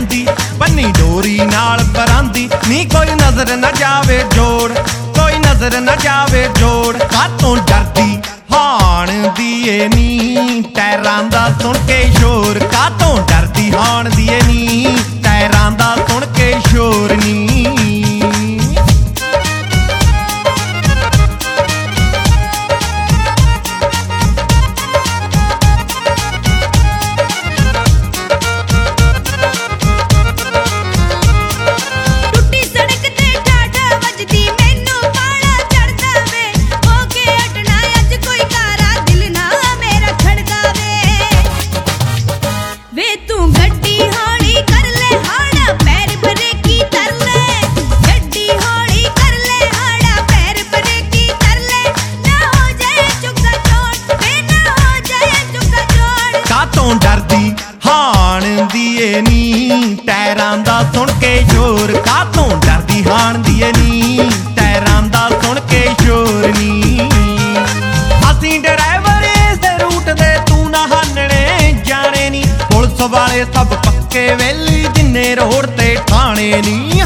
ਜਾਂਦੀ ਬੰਨੀ ਡੋਰੀ ਨਾਲ ਪਰਾਂਦੀ ਨੀ ਕੋਈ ਨਜ਼ਰ ਨਾ ਜਾਵੇ ਜੋੜ ਕੋਈ ਨਜ਼ਰ ਨਾ ਜਾਵੇ ਜੋੜ ਕਾਤੋਂ ਡਰਦੀ ਹਾਣ ਦੀਏ ਨੀ ਟੈਰਾਂ ਦਾ ਸੁਣ ਕੇ ਸ਼ੋਰ ਕਾਤੋਂ ਡਰਦੀ ਹਾਣ ਦੀਏ ਨੀ ਟੈਰਾਂ ਦਾ ਸੁਣ ਕੇ ਸ਼ੋਰ ਨੀ ਡਰਦੀ ਹਾਣ ਦੀਏ ਨੀ ਟੈਰਾਂ ਦਾ ਸੁਣ ਕੇ ਸ਼ੋਰ ਕਾਤੋਂ ਡਰਦੀ ਹਾਣ ਦੀਏ ਨੀ ਟੈਰਾਂ ਦਾ ਸੁਣ ਕੇ ਸ਼ੋਰ ਨੀ ਅਸੀਂ ਡਰਾਈਵਰ ਇਸ ਰੂਟ ਦੇ ਤੂੰ ਨਾ ਹਾਨਣੇ ਜਾਣੇ ਨੀ ਪੁਲਿਸ ਵਾਲੇ ਸਭ ਪੱਕੇ ਵੇਲੀ ਜਿੰਨੇ ਰੋਡ ਤੇ ਠਾਣੇ ਨੀ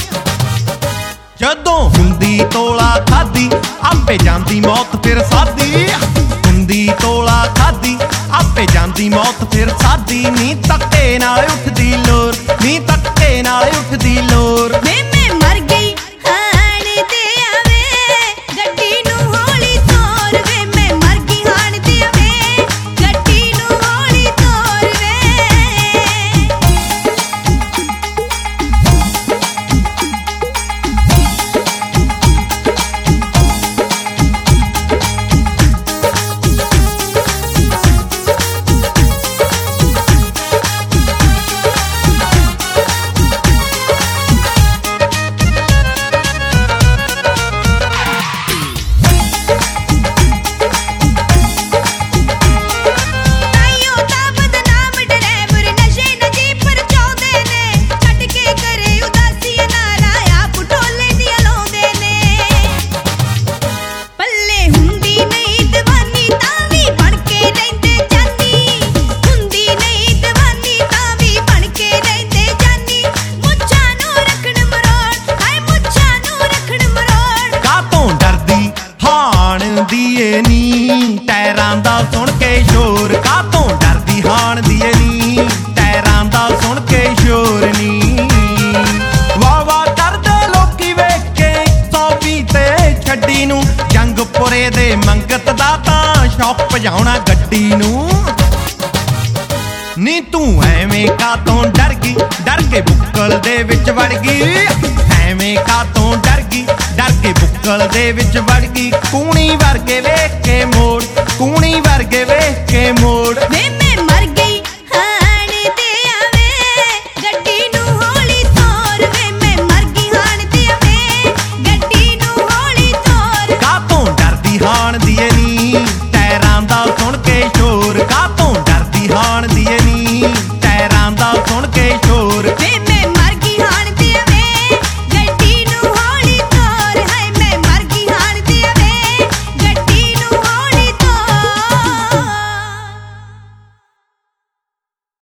ਜਦੋਂ ਹੁੰਦੀ ਤੋਲਾ ਖਾਦੀ ਆਪੇ ਜਾਂਦੀ ਮੌਤ ਫਿਰ ਸਾਦੀ ਹੁੰਦੀ ਤੋਲਾ ਖਾਦੀ ਆਪੇ ਜਾਂਦੀ ਮੌਤ ਫਿਰ ਸਾਦੀ ਨੀ ਧੱਕੇ ਨਾਲ ਉੱਠਦੀ ਲੋਰ ਨੀ ਧੱਕੇ ਨਾਲ ਉੱਠਦੀ ਲੋਰ ਵੇ ਮੈਂ ਮਰ ਗਈ ਹਾਣ ਦੇ ਆਵੇ ਗੱਡੀ ਨੂੰ ਹੌਲੀ ਤੋਰ ਵੇ ਮੈਂ ਮਰ ਗਈ ਹਾਣ ਦੇ ਆਵੇ ਗੱਡੀ ਨੂੰ ਹੌਲੀ ਤੋਰ ਵੇ ਦੀਏ ਨੀ ਟੈਰਾਂ ਦਾ ਸੁਣ ਕੇ ਸ਼ੋਰ ਕਾਤੋਂ ਡਰਦੀ ਹਾਣ ਦੀਏ ਨੀ ਟੈਰਾਂ ਦਾ ਸੁਣ ਕੇ ਸ਼ੋਰ ਨੀ ਵਾਹ ਵਾਹ ਕਰਦੇ ਲੋਕੀ ਵੇਖ ਕੇ 120 ਤੇ ਛੱਡੀ ਨੂੰ ਜੰਗਪੁਰੇ ਦੇ ਮੰਗਤ ਦਾ ਤਾਂ ਸ਼ੌਕ ਭਜਾਉਣਾ ਗੱਡੀ ਨੂੰ ਨੀ ਤੂੰ ਐਵੇਂ ਕਾਤੋਂ ਡਰ ਗਈ ਡਰ ਕੇ ਬੁੱਕਲ ਦੇ ਵਿੱਚ ਵੜ ਗਈ ਐਵੇਂ ਕਾਤੋਂ ਡਰ ਗਈ ਡਰ ਕੇ ਬੁੱਕਲ ਦੇ ਵਿੱਚ ਵੜ ਗਈ ਕੂਣੀ ਵਰਗੇ ਵੇਖ ਕੇ ਮੋੜ